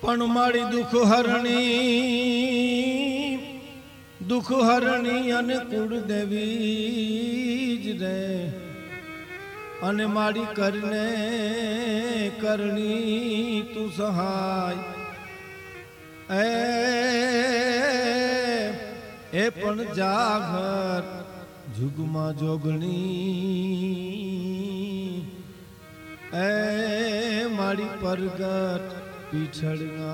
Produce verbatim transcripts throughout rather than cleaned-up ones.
पण मारी दुख हरणी दुख हरणी अने कुलदेवी ज रे अने मारी करने करनी तू सहाय ए ए पण जागर जुगमा जोगणी ए मारी परगट पिछड़गा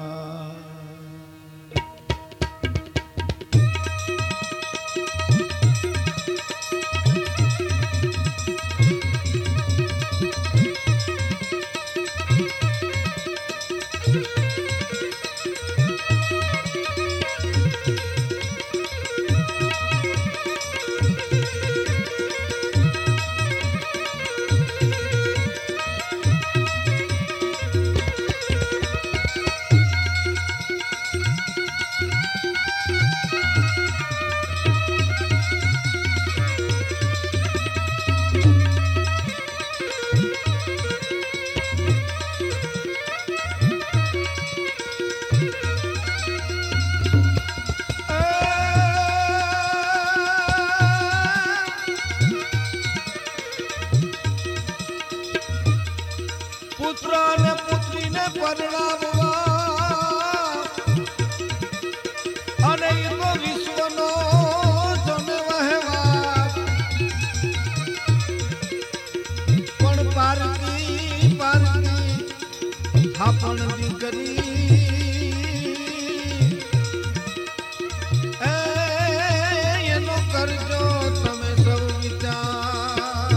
अपन दीकरी एनो करजो तमे सब विचार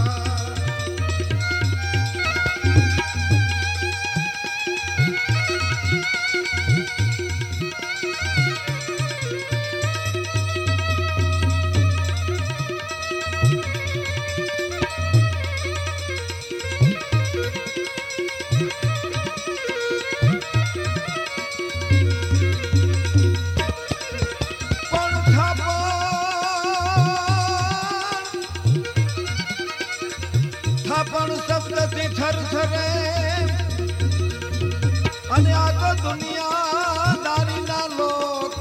અને આ તો દુનિયાદારી ના લોક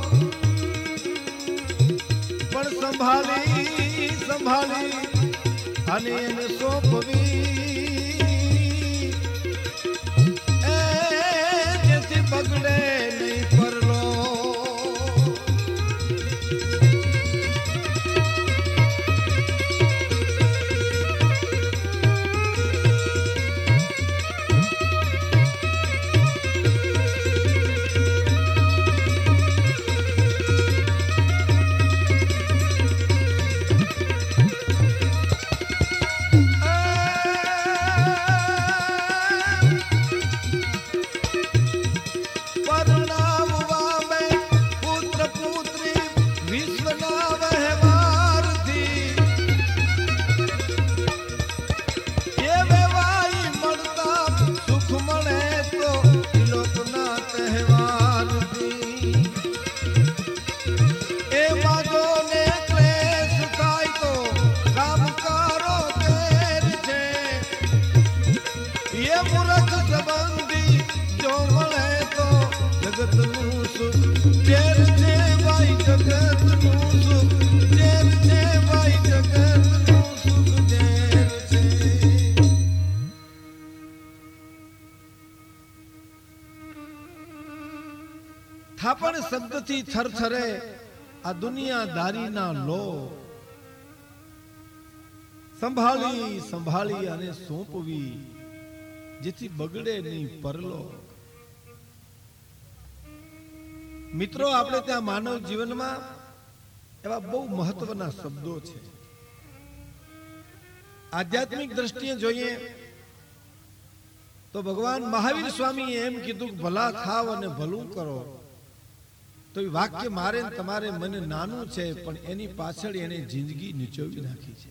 પણ સંભાળી સંભાળી અને એને સોંપવી એ જેથી બગડે નહીં પરલો થાપણ શબ્દથી થરથરે આ દુનિયાદારીના લો સંભાળી સંભાળી અને સોંપવી જેથી બગડે નહીં પરલો મિત્રો આપણે ત્યાં માનવ જીવનમાં એવા બહુ મહત્વના શબ્દો છે આધ્યાત્મિક દ્રષ્ટિએ જોઈએ તો ભગવાન મહાવીર સ્વામીએ એમ કીધું કે ભલા ખાવ અને ભલું કરો તો એ વાક્ય મારે તમારે મને નાનું છે પણ એની પાછળ એને જિંદગી નીચોવી નાખી છે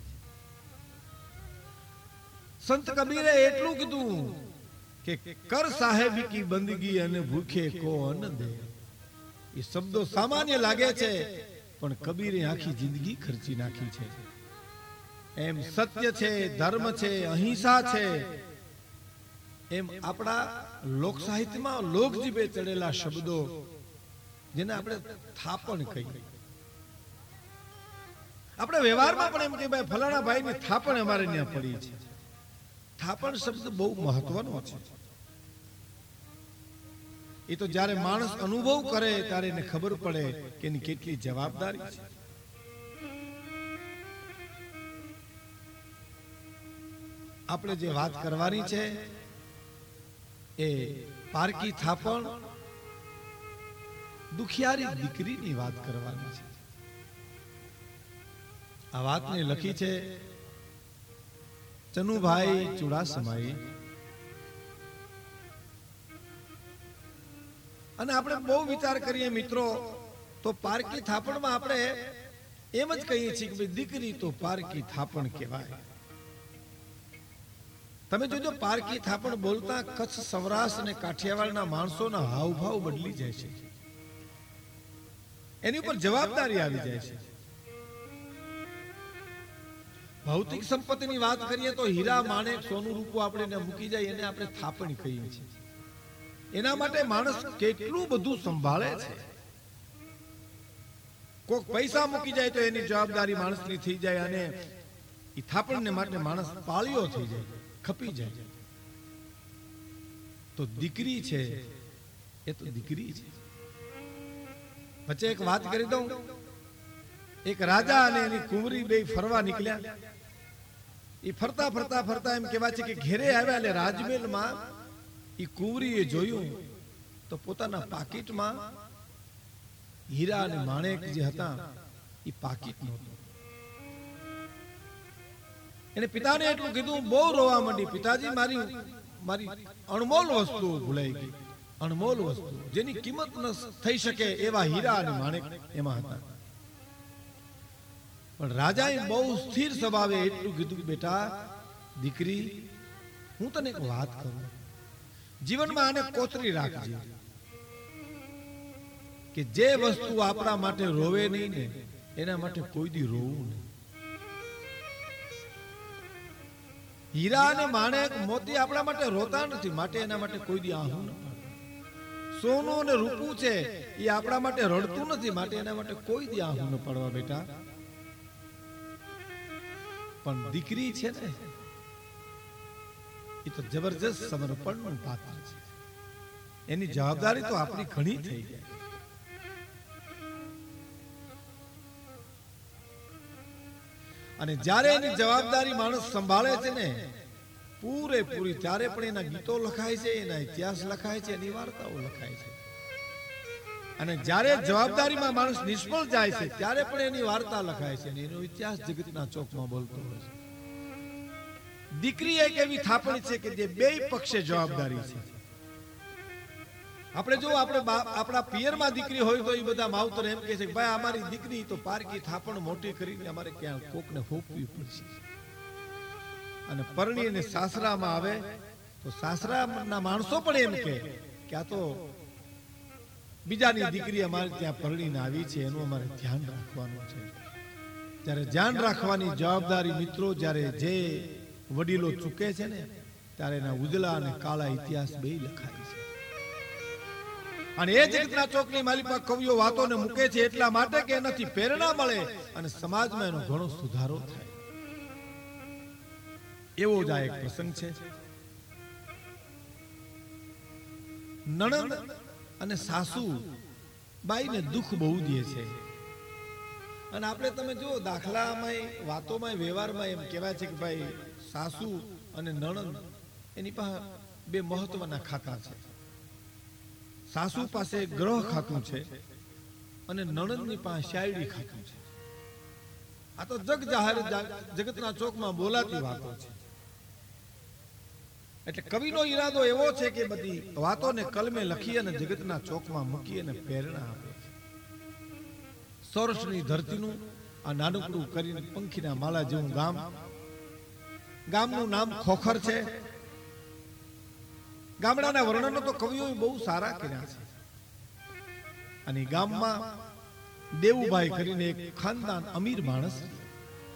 સંત કબીરે એટલું કીધું કે કર સાહેબી કી બંદગી અને ભૂખે કો અન્ન દે એ શબ્દો સામાન્ય લાગે છે પણ કબીરે આખી જિંદગી ખર્ચી નાખી છે એમ સત્ય છે ધર્મ છે અહિંસા છે એમ આપણા લોક સાહિત્યમાં લોકજીભે ચડેલા શબ્દો જેને આપણે થાપણ કહીએ, આપણે વ્યવહારમાં પણ એમ કે ભાઈ ફલાણા ભાઈની થાપણ અમારે ત્યાં પડી છે. થાપણ શબ્દ બહુ મહત્વનો છે. એ તો જ્યારે માણસ અનુભવ કરે ત્યારે એને ખબર પડે કે એની કેટલી જવાબદારી છે. આપણે જે વાત કરવાની છે એ પારકી થાપણ દુખિયારી દીકરીની વાત કરવાની છે. આ વાતને લખી છે ચનુભાઈ ચુડાસમાએ. અને આપણે બહુ વિચાર કરીએ મિત્રો તો પારકી થાપણમાં આપણે એમ જ કહીએ છીએ કે ભાઈ દીકરી તો પારકી થાપણ કહેવાય. તમે જોજો પારકી થાપણ બોલતા કચ્છ, સૌરાષ્ટ્ર અને કાઠિયાવાડના માણસોના હાવભાવ બદલી જાય છે. એની ઉપર જવાબદારી આવી જાય છે. ભૌતિક સંપત્તિની વાત કરીએ તો હીરા, માણેક, સોનું, રૂપું આપણે મૂકી જાય એને આપણે થાપણ કહીએ છીએ. એના માટે માણસ કેટલું બધું સંભાળે છે. કોક પૈસા મૂકી જાય તો એની જવાબદારી માણસની થઈ જાય અને એ થાપણને માટે માણસ પાળ્યો થઈ જાય, ખપી જાય. તો દીકરી છે એ તો દીકરી છે. વચ્ચે એક વાત કરી દઉં. એક રાજા અને એની કુંવરી બે ફરવા નીકળ્યા. એ ફરતા ફરતા ફરતા એમ કહેવાય છે કે ઘેરે આવ્યા એટલે રાજમહેલમાં એ કુંવરીએ જોયું તો પોતાના પાકીટમાં હીરા અને માણેક જે હતા એ પાકીટ નહોતું. એને પિતાને એટલું કીધું, બહુ રોવા માંડી, પિતાજી મારી મારી અણમોલ વસ્તુ ભૂલાઈ ગઈ. અણમોલ વસ્તુ જેની કિંમત ન થઈ શકે એવા હીરા અને માણેક એમાં હતા. પણ રાજાએ બહુ સ્થિર સ્વભાવે એટલું કીધું, બેટા દીકરી હું તને એક વાત કરું, જીવનમાં આને કોતરી રાખજે કે જે વસ્તુ આપણા માટે રોવે નહીં ને એના માટે કોઈ દી રોવું નહીં. હીરા અને માણેક, મોતી આપણા માટે રોતા નથી, માટે એના માટે કોઈ દી આહું ન પાડે. સોનું અને રૂપું છે એ આપણા માટે રડતું નથી, માટે એના માટે કોઈ દી આહું ન પાડવા બેટા. પણ દીકરી છે ને એ તો જબરજસ્ત સમર્પણનું પાત્ર છે. એની જવાબદારી તો આપણી ઘણી થઈ ગઈ. અને જ્યારે એની જવાબદારી માણસ સંભાળે છે ને પૂરેપૂરી, ત્યારે પણ એના ગીતો લખાય છે, એના ઇતિહાસ લખાય છે, એની વાર્તાઓ લખાય છે. અને જ્યારે જવાબદારીમાં માણસ નિષ્ફળ જાય છે ત્યારે પણ એની વાર્તા લખાય છે, એનો ઇતિહાસ જગતના ચોકમાં બોલતો હોય છે. દીકરી એક એવી થાપણી છે કે જે બે પક્ષે જવાબદારી છે. આપણે જો આપણે આપણા પિયરમાં દીકરી હોય તો એ બધા માવતર એમ કહે છે કે ભાઈ અમારી દીકરી તો પારકી થાપણ મોટી કરીને અમારે ક્યાં કોકને ફોપવી પડશે. અને પરણીને સાસરામાં આવે તો સાસરાના માણસો પણ એમ કહે કે આ તો બીજાની દીકરી અમારે ત્યાં પરણીને આવી છે, એનું અમારે ધ્યાન રાખવાનું છે. ત્યારે ધ્યાન રાખવાની જવાબદારી મિત્રો જ્યારે જે વડીલો ચૂકે છે ને ત્યારે એના ઉજળા અને કાળા ઇતિહાસ બે લખાય છે. અને એ જગતના ચોકની માલિકા કવિઓ વાતોને મૂકે છે એટલા માટે કે એનાથી પ્રેરણા મળે અને સમાજમાં એનો ઘણો સુધારો થાય. એવો જ આ એક પ્રસંગ છે. નણંદ અને સાસુ બાઈને દુઃખ બહુ દે છે. અને આપણે તમે જો દાખલામાં, વાતોમાં, વ્યવહારમાં એમ કહેવાય છે કે ભાઈ સાસુ અને નણંદ એની પાસે બે મહત્વના ખાતા છે. સાસુ પાસે ગ્રહ ખાતું છે અને નણંદની પાસે શાયરી ખાતું છે. આ તો જગ જાહેર જગતના ચોકમાં બોલાતી વાતો છે. એટલે કવિનો ઈરાદો એવો છે કે બધી વાતોને કલમે લખી અને જગતના ચોકમાં મૂકી અને પ્રેરણા આપે છે. સૌરાષ્ટ્રની ધરતીનું આ નાનકડું કરીને પંખીના માળા જેવું ગામ, ગામનું નામ ખોખર છે. ગામડાના વર્ણનો તો કવિઓએ બહુ સારા કર્યા છે. અને ગામમાં દેવુભાઈ કરીને એક ખાનદાન અમીર માણસ,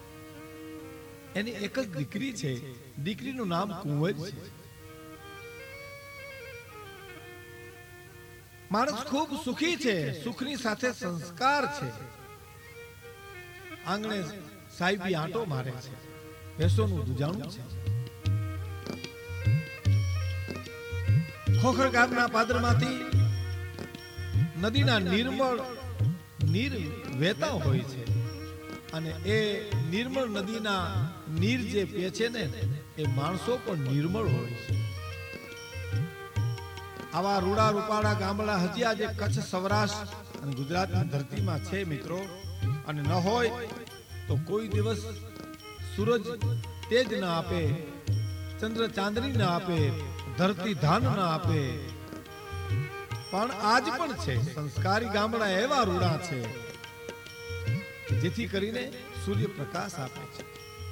એની એક જ દીકરી છે. દીકરીનું નામ કુંવર છે. માણસ ખૂબ સુખી છે, સુખની સાથે સંસ્કાર છે. આંગણે સાહેબી આંટો મારે છે, ભેંસોનું દુજાણું છે. ખોખર ગામના પાદરમાંથી નદીના નિર્મળ નીર વહેતા હોય છે અને એ નિર્મળ નદીના નીર જે પીએ છે ને એ માણસો પણ નિર્મળ હોય છે. આવા રૂડા રૂપાળા ગામડા હજી આજે કચ્છ, સૌરાષ્ટ્ર અને ગુજરાતની ધરતીમાં છે મિત્રો. અને ન હોય તો કોઈ દિવસ સૂરજ તેજ ના આપે, ચંદ્ર ચાંદની ના આપે, ધરતી ધાન ના આપે, પણ આજ પણ છે સંસ્કારી ગામડા એવા રૂડા છે જેથી કરીને સૂર્ય પ્રકાશ આપે છે.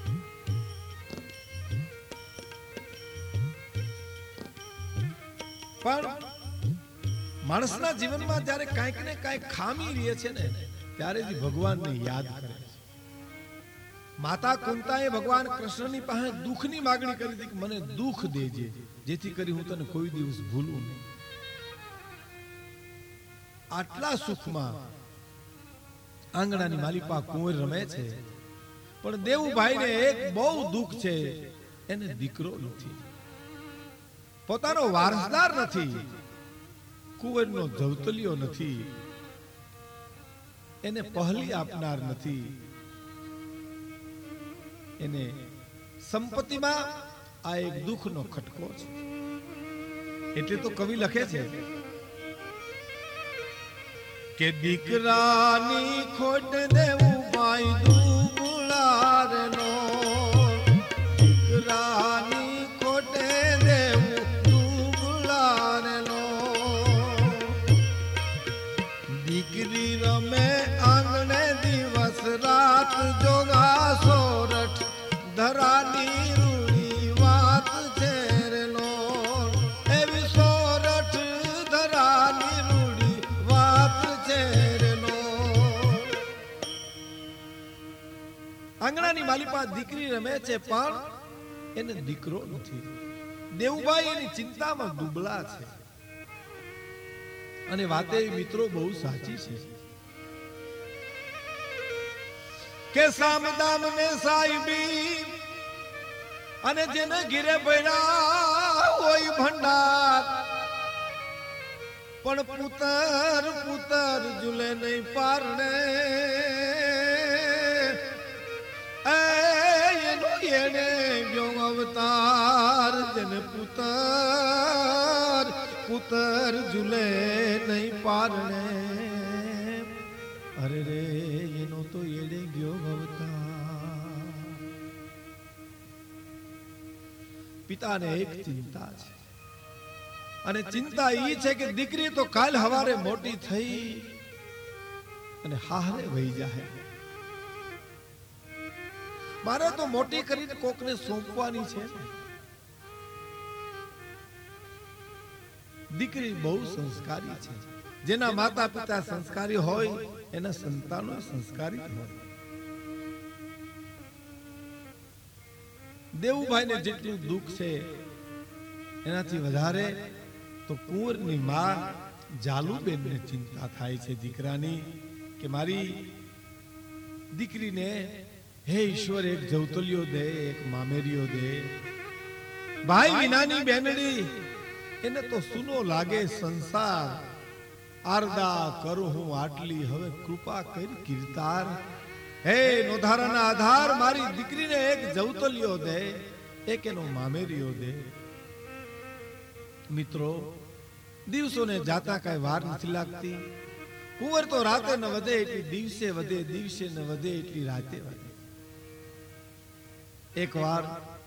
પણ માણસના જીવનમાં જ્યારે કાંઈક ને કાંઈક ખામી રહે છે ને ત્યારે જ ભગવાનને યાદ કરે છે. માતા કુંતાએ ભગવાન કૃષ્ણની પાસે દુઃખની માગણી કરી હતી કે મને દુઃખ દેજે જેથી કરી હું તને કોઈ દિવસ ભૂલું નહીં. આટલા સુખમાં આંગણાની માલિપા કુંવર રમે છે, પણ દેવુભાઈને એક બહુ દુઃખ છે, એને દીકરો નથી, પોતાનો વારસદાર નથી, કુંવરનો જવતલિયો નથી, એને પહલી આપનાર નથી, એને સંપત્તિમાં આ એક દુઃખનો ખટકો છે. એટલે તો કવિ લખે છે કે દીકરાની ખોટ દેવું ભાઈ દુબળારનો, દીકરાની ખોટે દેવું દુબળારનો, દીકરી રમે આંગણે દિવસ રાત જોગા સોરઠ ધરાની રૂડી વાત છે રેલો, એવી સોરઠ ધરાની રૂડી વાત છે રેલો. આંગણાની માલિપા દીકરી રમે છે પણ એને દીકરો નથી. દેવુભાઈ એની ચિંતામાં દુબળા છે અને વાતે મિત્રો બહુ સાચી છે કે સામદામ ને સાહેબી અને જેને ઘીરે ભર્યા હોય ભંડાર, પણ પુતર પુતર ઝૂલે નહીં પારણે, એનો એને ગયો અવતાર, જેને પુતર પુતર ઝૂલે નહીં પારણે, અરે રે એનો તો એડે ગયો અવતાર. પિતાને એક ચિંતા છે અને ચિંતા ઈ છે કે દીકરી તો કાલ હવારે મોટી થઈ અને હારે વહી જાય, મારે તો મોટી કરીને કોકને સોંપવાની છે. દીકરી બહુ સંસ્કારી છે, જેના માતા પિતા સંસ્કારી હોય એના સંતાનો સંસ્કારી હોય. દેવુભાઈને જેટલું દુઃખ છે એનાથી વધારે તો કુંવરની માં જાલુબેનને ચિંતા થાય છે દીકરાની કે મારી દીકરીને હે ઈશ્વર એક જવતલિયો દે, એક મામેરીઓ દે. ભાઈ વિનાની બેનડી એને તો સુનો લાગે સંસાર, આરદા કરું હું આટલી હવે કૃપા કરી કીર્તાર. હે નોધારાના આધાર મારી દીકરીને એક જવતલિયો દે, એક એનો મામેરીઓ દે. મિત્રો દિવસોને જાતા કઈ વાર નથી લાગતી. કુંવર તો રાતે ન વધે એટલી દિવસે વધે, દિવસે ન વધે એટલી રાતે વધે. એક વાર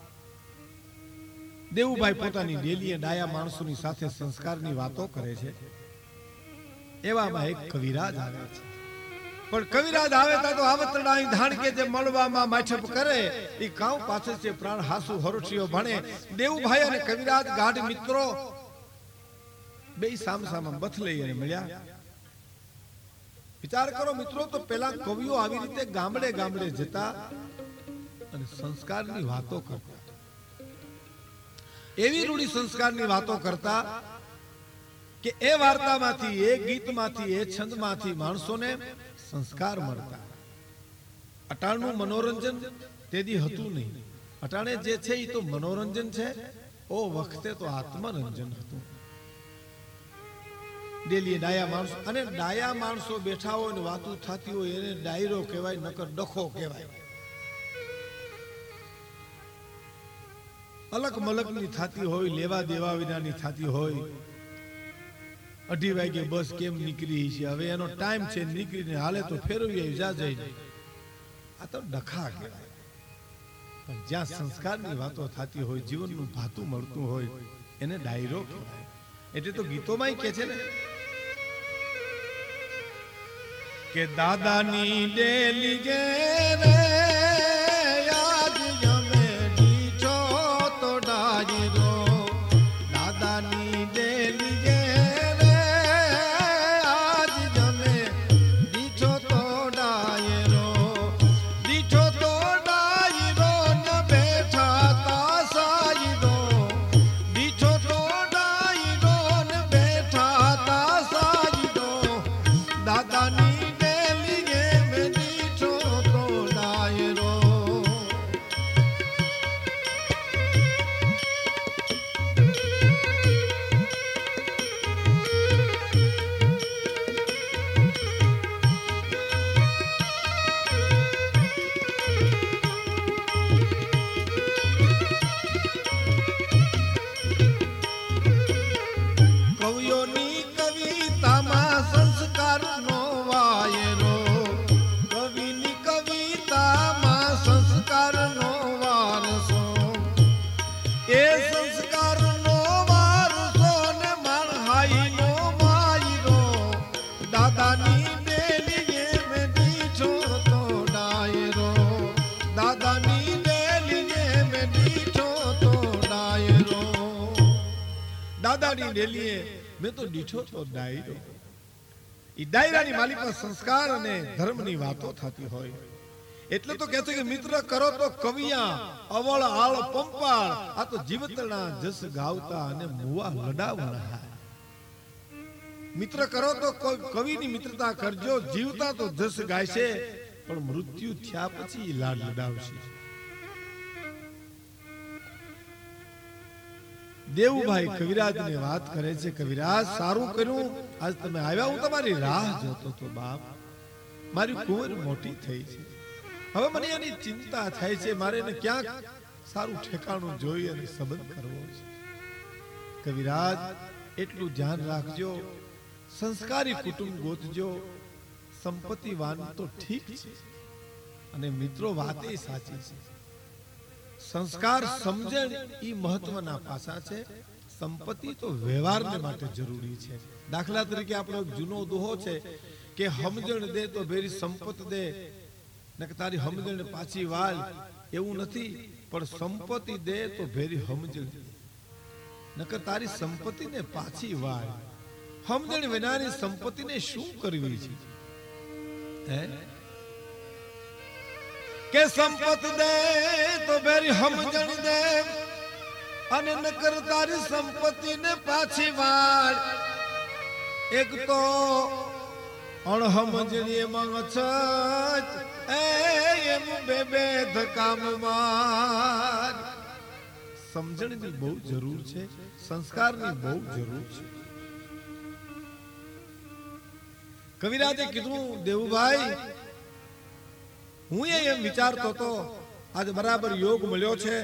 દેવુભાઈ પોતાની ડેલીએ ડાયા માણસોની સાથે સંસ્કારની વાતો કરે છે. એવામાં એક કવિરાજ આવે છે, પણ કવિરાજ આવે તો આવતરડાઈ ધાણ કે જે મળવામાં માછપ કરે એ કાઉ પાછળ છે પ્રાણ હાસુ હરોઠિયો ભણે. દેવુભાઈ અને કવિરાજ ગાઢ મિત્રો બે સામ સામા બથલે અને મળ્યા. વિચાર કરો મિત્રો, તો પેલા કવિઓ આવી રીતે ગામડે ગામડે જતા અને સંસ્કારની વાતો કરતા, એવી રૂડી સંસ્કારની વાતો કરતા કે એ વાર્તામાંથી, એ ગીતમાંથી, એ છંદમાંથી માણસોને સંસ્કાર મળતા. અટાણનું મનોરંજન તેદી હતું નહીં. અટાણે જે છે એ તો મનોરંજન છે, ઓ વખતે તો આત્મરંજન હતું. ડેલી ડાયા માણસો, અને ડાયા માણસો બેઠા હોય ને વાતું થતી હોય એને ડાયરો કહેવાય, નકર ડખો કહેવાય. અલગ મલકની થતી હોય, લેવા દેવા વિનાની થતી હોય. અઢી વાગે બસ કેમ નીકળી છે, હવે એનો ટાઈમ છે, નીકળીને હાલે તો ફેરવી જા જાય. આ તો ડખા કહેવાય. પણ જ્યાં સંસ્કારની વાતો થતી હોય, જીવનનું ભાતું મળતું હોય, એને ડાયરો કહેવાય. એટલે તો ગીતોમાં કે છે ને કે દાદાની ડેલી ગે આજ જમે દીઠો તો ડાયરો, દાદાની ડેલી ગે આજ જમે દીઠો તો ડાયરો, દીઠો તો ડાયરો ને બેઠા તા સાયરો, દીઠો તો ડાયરો ને બેઠા તા સાયરો, દાદાની દાદાની ડેલીએ મેં તો દીઠો તો ડાયરો. ઈ ડાયરાની માલી પર સંસ્કાર અને ધર્મની વાતો થતી હોય. એટલે તો કહે છે કે મિત્ર કરો તો કવિયા, અવળ આળ પંપાળ, આ તો જીવતના જસ ગાવતા અને મુવા લડાવણા. મિત્ર કરો તો કોઈ કવિની મિત્રતા કરજો, જીવતા તો જસ ગાયશે, પણ મૃત્યુ થયા પછી લાડ લડાવશે. દેવુભાઈ કવિરાજ ને વાત કરે છે, કવિરાજ સારું કર્યું આજ તમે આવ્યા, હું તમારી રાહ જોતો તો બાપ. મારી કુંવર મોટી થઈ છે, હવે મને એની ચિંતા થાય છે, મારે એને ક્યાંક સારું ઠેકાણું જોઈ અને સંબંધ કરવો છે. કવિરાજ એટલું ધ્યાન રાખજો, સંસ્કારી કુટુંબ ગોતજો. સંપત્તિવાન તો ઠીક છે, અને મિત્રો વાતે સાચી છે. સંસ્કાર સમજણ ઈ મહત્વના પાસા છે. સંપત્તિ તો વ્યવહારને માટે જરૂરી છે. દાખલા તરીકે આપણો જૂનો દોહો છે કે સમજણ દે તો ભેરી સંપત દે, ને કે તારી સમજણ પાછી વાલ. એવું નથી, પણ સંપત્તિ દે તો ભેરી સમજણ, નકર તારી સંપત્તિને પાછી વાલ. સમજણ વિનાની સંપત્તિને શું કરવી છે? હે કે સંપત દે તો બેરી સમજણ દે, અને નકર તારી સંપત્તિને પાછી વાળ. એક તો અણહમજણી માં છત, એમ બે બે ધકામ માર. સમજણની બહુ જરૂર છે, સંસ્કારની બહુ જરૂર છે. કવિરાજે કીધું, દેવુભાઈ હું એમ વિચારતો હતો, આજ બરાબર યોગ મળ્યો છે.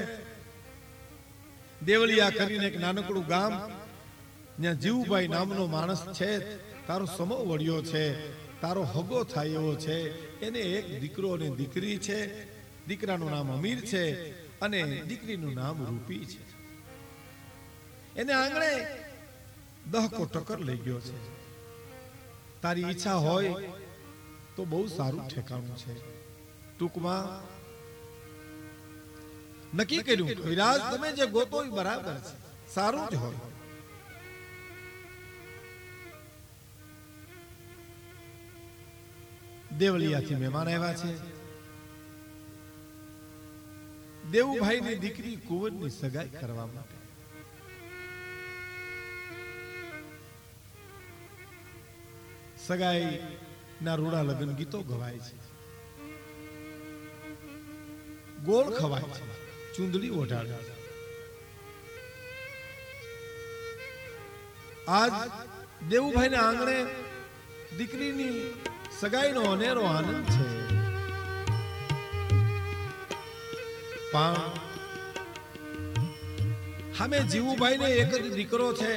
દેવળિયા કરીને એક નાનકડું ગામ, ત્યાં જીવુભાઈ નામનો માણસ છે, તારો સમો વળ્યો છે, તારો હગો થાય એવો છે. એને એક દીકરો અને દીકરી છે. દીકરાનું નામ અમીર છે અને દીકરીનું નામ રૂપી છે. એને આંગણે દહકો ટકર લઈ ગયો છે. તારી ઈચ્છા હોય તો બહુ સારું ઠેકાણું છે. ટૂંકમાં નક્કી કર્યું, કવિરાજ તમે જે ગોતો એ બરાબર છે, સારું જ હોય. દેવળિયાથી મહેમાન આવ્યા છે. દેવુભાઈની દીકરી કુંવરની સગાઈ કરવા માટે સગાઈ ના રૂડા લગ્ન ગીતો ગવાય છે, ગોળ ખવાય છે, ચૂંદડી ઓઢાડે છે. આજ દેવુભાઈ ના આંગણે દીકરીની સગાઈનો અનેરો આનંદ છે. પણ સામે જીવુભાઈ ને એક જ દીકરો છે.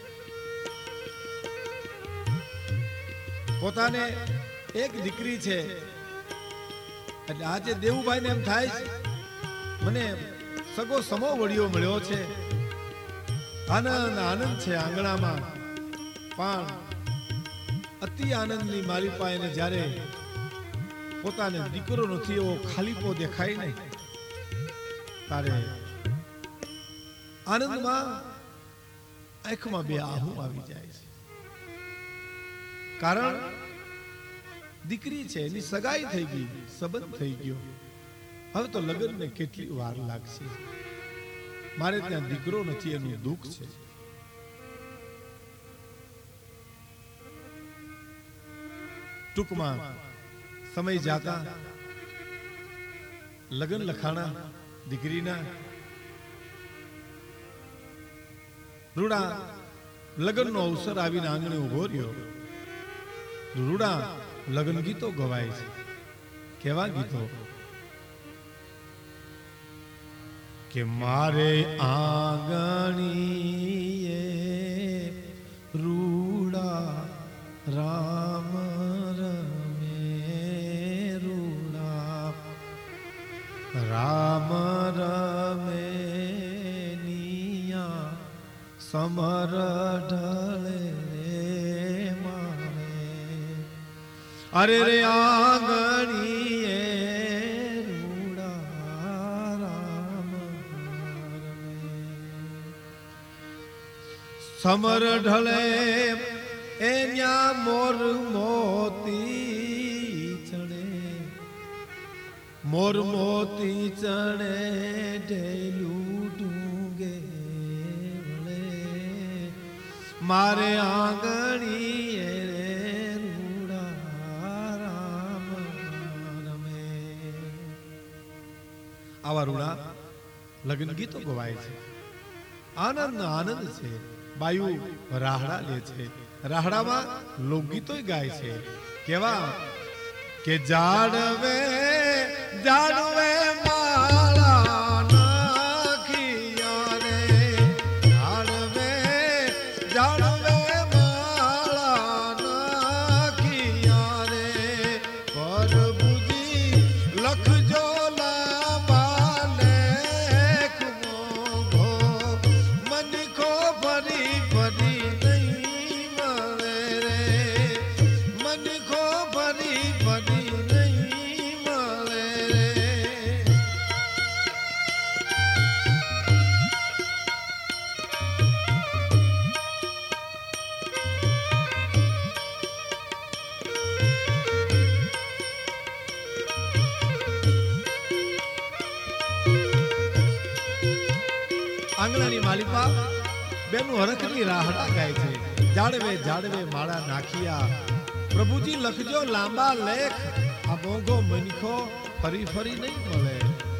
પોતાને એક દીકરી છે એટલે આજે દેવુભાઈ ને એમ થાય મને સગો સમો વડિયો મળ્યો છે, આનંદ આનંદ છે આંગણામાં. પણ અતિ આનંદની માલિપા એને જ્યારે પોતાને દીકરો નથી એવો ખાલીપો દેખાય ને તારે આનંદમાં આંખમાં બે આહુ આવી જાય છે. કારણ દીકરી છે, એની સગાઈ થઈ ગઈ, સંબંધ થઈ ગયો. હવે તો લગ્નને કેટલી વાર લાગશે, મારે ત્યાં દીકરો નથી એનું દુઃખ છે. ટૂંકમાં સમય જાતા લગ્ન લખાણા દીકરીના. રૂડા લગ્નનો અવસર આવીને આંગણે ઉભો રહ્યો. રૂડા લગ્ન ગીતો ગવાય છે. કેવા ગીતો કે મારે આંગણીએ રૂડા રામ રમે, રૂડા રામ રમે નિયા સમર ઢળે મારે. અરે રે આંગણીએ રૂડા રામ રમે, સમર ઢળે એ ન્યા મોર મોતી ચડે, મોર મોતી ચડે ઢેલું ડુંગે વળે. મારે આંગણીએ રૂડા રામ રમે. આવા રૂડા લગ્ન ગીતો ગવાય છે. આનંદ આનંદ છે. બાયુ રાહડા લે છે, રાહડામાં લોકગીતો ગાય છે. કેવા કે જાડવે જાડવે માળા નાખિયા રે, જાડવે જાડવે માળા નાખિયા રે. પ્રભુજી લખજો લાંબા લેખ મોઘો, મનખો ફરી ફરી નહીં મળે રે, મનખો ફરી ફરી નહીં મળે રે. આંગણાની માલિપા બેનું હરખની રાહડા ગાય છે. જાડવે જાડવે માળા નાખિયા, પ્રભુજી લખજો લાંબા લેખ, આ મોંઘો મનખો ફરી ફરી નહીં મળે.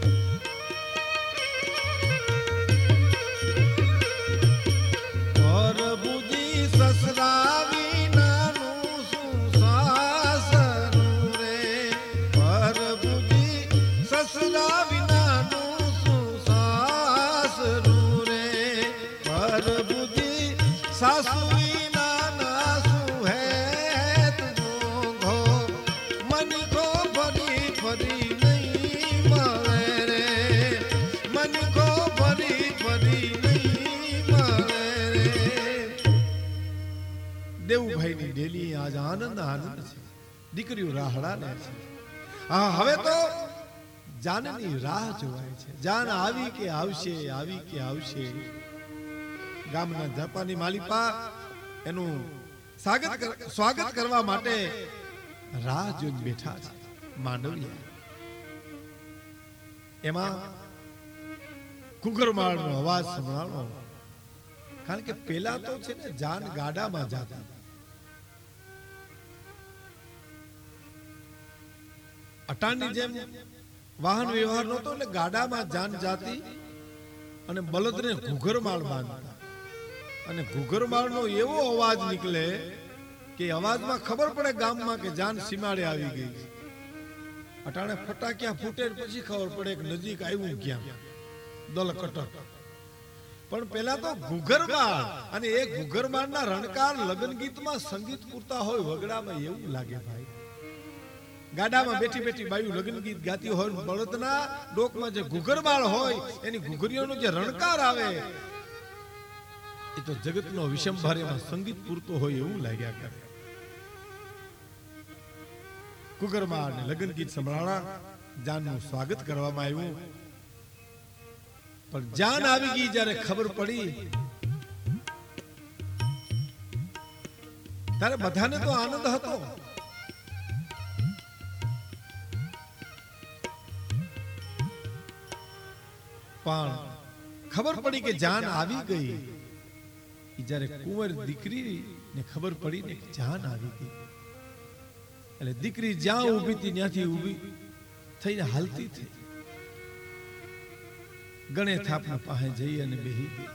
પ્રભુજી સસરા વિનાનું શું સાસરું રે, પ્રભુજી સસરા વિનાનું શું સાસરું રે. પ્રભુજી સાસુ વિના ના શું હેત મોંઘો, મનખો ફરી ફરી નહીં મળે રે, મનખો ફરી ફરી નહીં મળે રે. દેવુભાઈની ડેલી આજ આનંદ આનંદ છે. દીકરીઓ રાહડા લે છે. હા, હવે તો જાનની રાહ જોવાય છે. જાન આવી કે આવશે, આવી કે આવશે. ગામના જાપાની માલિપા એનું સ્વાગત સ્વાગત કરવા માટે રાહ જોઈને બેઠા છે. માંડવિયા એમાં ઘૂઘરમાળનો અવાજ સંભળાણો. કારણ કે પેલા તો છે ને જાન ગાડામાં જતા, અટાણની જેમ વાહન વ્યવહાર નહોતો એટલે ગાડામાં જાન જાતી અને બળદને ઘૂઘરમાળ બાંધતા અને ઘૂઘરમાળનો એવો અવાજ નીકળે કે અવાજમાં ખબર પડે ગામમાં કે જાન સીમાડે આવી ગઈ છે. અટાણે ફટાક્યા ફૂટે પછી ખબર પડે કે નજીક આવ્યું ક્યાં દલ કટક. પણ પેલા તો ઘૂઘરમાળ અને એ ઘૂઘરમાળના રણકાર લગ્ન ગીતમાં સંગીત પૂરતા હોય વગડામાં એવું લાગે ભાઈ. ગાડામાં બેઠી બેઠી બાયું લગ્ન ગીત ગાતી હોય, બળદના ડોકમાં જે ઘૂઘરમાળ હોય એની ઘૂઘરીઓનો જે રણકાર આવે એ તો જગતનો વિષમભાર એમાં સંગીત પૂરતો હોય એવું લાગ્યા કરે. ઘૂઘરમાળ ને લગ્ન ગીત સંભળાણા, જાનનું સ્વાગત કરવામાં આવ્યું. પણ જાન આવી ગઈ જ્યારે ખબર પડી ત્યારે બધાને તો આનંદ હતો, પણ ખબર પડી કે જાન આવી ગઈ જ્યારે કુંવર દીકરી ને ખબર પડી ને કે જાન આવી ગઈ એટલે દીકરી જ્યાં ઊભી હતી ત્યાંથી ઊભી થઈને હાલતી થઈ ગણે થાપના પાસે જઈ અને બેહી ગઈ.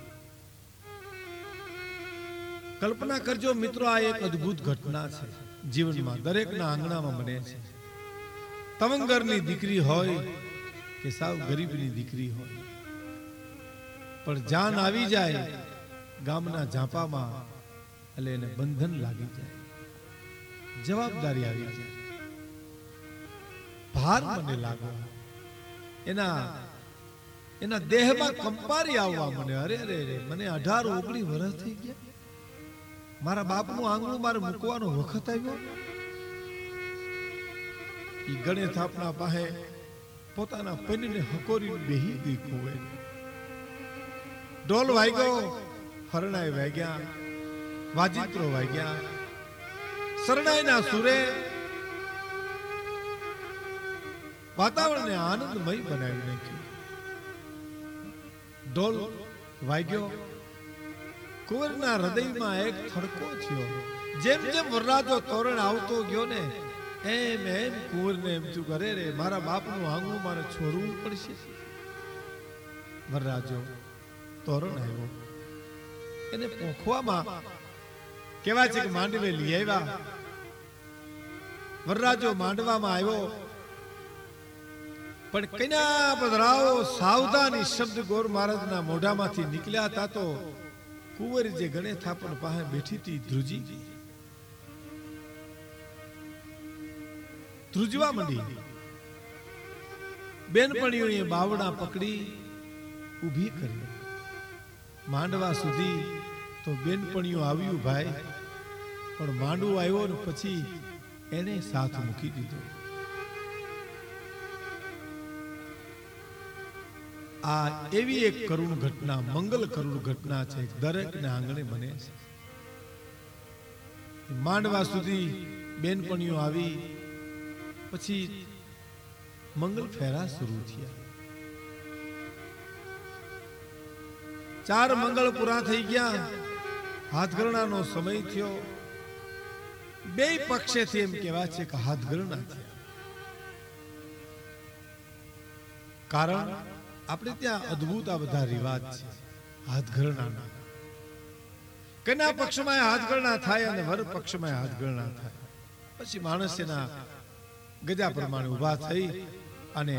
કલ્પના કરજો મિત્રો, આ એક અદ્ભુત ઘટના છે જીવનમાં, દરેકના આંગણામાં બને છે. તવંગરની દીકરી હોય કે સાવ ગરીબની દીકરી હોય, પણ જાન આવી જાય ગામના ઝાંપામાં એટલે એને બંધન લાગી જાય, જવાબદારી આવી જાય, ભાર મને લાગવા, એના એના દેહમાં કંપારી આવવા મને. અરે અરે અરે મને અઢાર ઓગણીસ વર્ષ થઈ ગયા, મારા બાપનું આંગણું મારે મૂકવાનો વખત આવ્યો. ઈ ગણે થાપના પાસે પોતાના પનીને હકોરી બેહી ગઈ કુંવર. ઢોલ વાગ્યો, હરણાઈ વાગ્યા, વાજિત્રો વાગ્યા, શરણાઈના સુરે વાતાવરણને આનંદમય બનાવી નાખ્યું. ઢોલ વાગ્યો, કુંવરના હૃદયમાં એક થડકો થયો. જેમ જેમ વરરાજો તોરણ આવતો ગયો ને એમ એમ કુંવરને એમ થયું કરે રે મારા બાપનું આંગણું મારે છોડવું પડશે. વરરાજો તોરણ આવ્યો, એને પોખવામાં કેવા છે કે માંડવે લઈ આવ્યા. વરરાજો માંડવામાં આવ્યો, પણ કન્યા પધરાવો સાવધાની શબ્દ ગોર મહારાજના મોઢામાંથી નીકળ્યા હતા તો કુંવર જે ગણે થાપણ પાસે બેઠી હતી ધ્રુજી ગઈ, ધ્રુજવા માંડી. બેનપણીઓએ બાવડા પકડી ઊભી કરી. માંડવા સુધી તો બેનપણીઓ આવ્યું ભાઈ, પણ માંડવો આવ્યો ને પછી એને સાથ મૂકી દીધો. આ એવી એક કરુણ ઘટના, મંગલ કરુણ ઘટના છે, દરેકને આંગણે બને છે. માંડવા સુધી બેનપણીઓ આવી, પછી મંગલ ફેરા શરૂ થયા. ચાર મંગળ પૂરા થઈ ગયા, હાથગરણાનો સમય થયો. બે પક્ષેથી એમ કહેવા છે કે હાથગરણા થયા. કારણ આપણે ત્યાં અદ્ભુત આ બધા રિવાજ છે હાથગરણાના. કન્યા પક્ષમાં હાથગરણા થાય અને વર પક્ષમાં હાથગરણા થાય. પછી માણસ એના ગજા પ્રમાણે ઉભા થઈ અને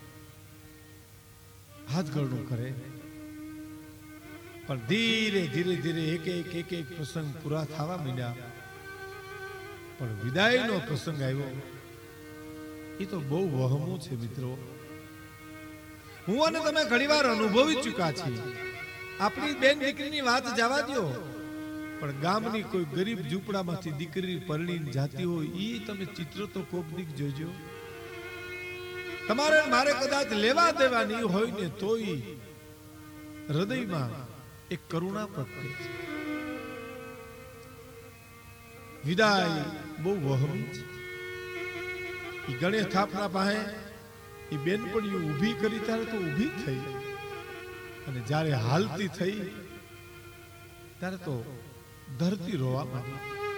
હાથગરણું કરે. પણ ધીરે ધીરે ધીરે એક એક એક એક પ્રસંગ પૂરા થવા માંડ્યા. પણ વિદાયનો પ્રસંગ આવ્યો એ તો બહુ વહમું છે મિત્રો. હું અને તમે ઘણીવાર અનુભવી ચૂક્યા છીએ. આપણી બેન દીકરીની વાત જવા દો, પણ ગામની કોઈ ગરીબ ઝૂંપડામાંથી દીકરી પરણીને જાતી હોય એ તમે ચિત્ર તો કોક દીક જોજો. તમારે મારે કદાચ લેવા દેવા નહીં હોય ને તોય હૃદયમાં એક કરુણા પ્રગટે છે. વિદાય બહુ વહમી છે. એ ગણે થાપના પાસે એ બેનપણીઓ ઊભી કરી ત્યારે તો ઊભી થઈ, અને જ્યારે હાલતી થઈ ત્યારે તો ધરતી રોવા માંડી.